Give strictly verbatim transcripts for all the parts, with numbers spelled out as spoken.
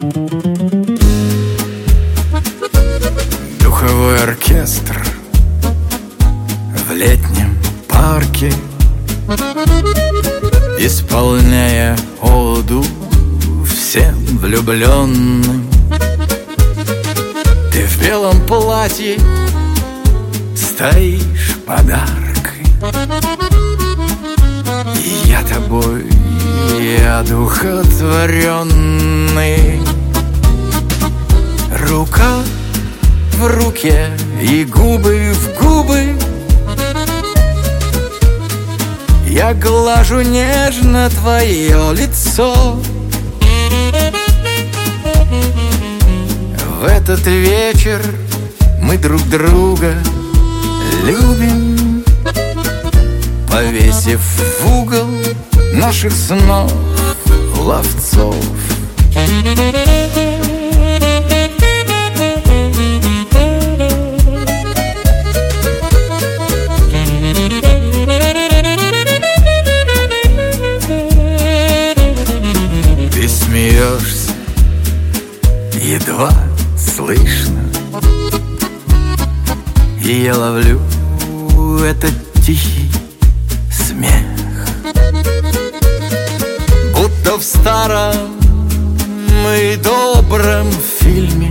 Духовой оркестр в летнем парке, исполняя оду всем влюбленным. Ты в белом платье стоишь подаркой, и я тобой одухотворенный. Рука в руке и губы в губы, я глажу нежно твое лицо. В этот вечер мы друг друга любим, повесив в угол наших снов ловцов. Ты смеешься, едва слышно, и я ловлю этот тихий смех, будто в старом и добром фильме,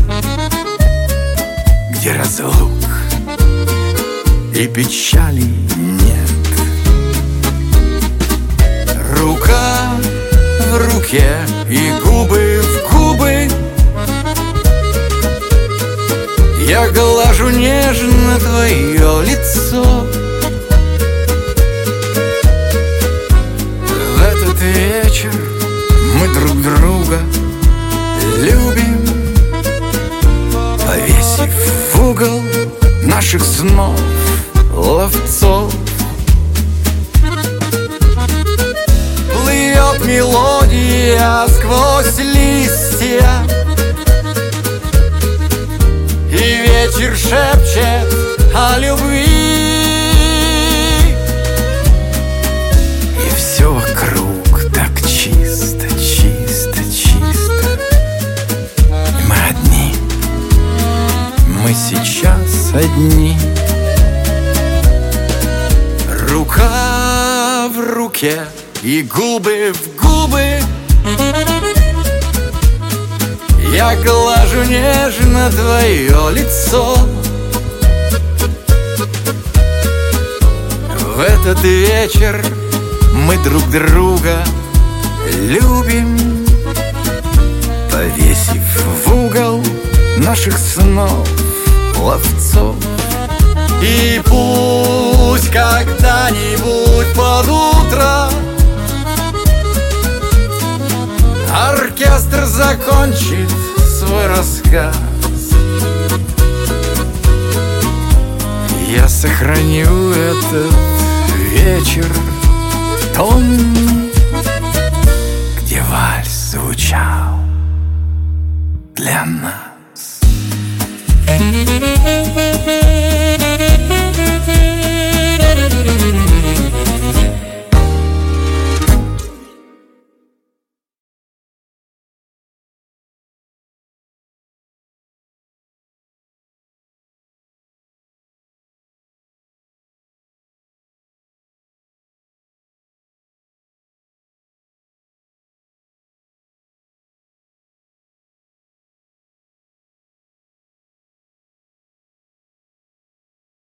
где разлук и печали нет. Рука в руке и губы в губы, я глажу нежно твое лицо. В этот вечер мы друг друга любим, повесив в угол наших снов ловцов. Плывет мелодия сквозь листья, и ветер шепчет о любви, и все вокруг так чисто, чисто, чисто. И мы одни, мы сейчас одни. Рука в руке и губы в губы, я глажу нежно твое лицо. В этот вечер мы друг друга любим, повесив в угол наших снов ловцов. И пусть когда-нибудь под утро оркестр закончит свой рассказ, я сохраню этот вечер том, где вальс звучал для нас.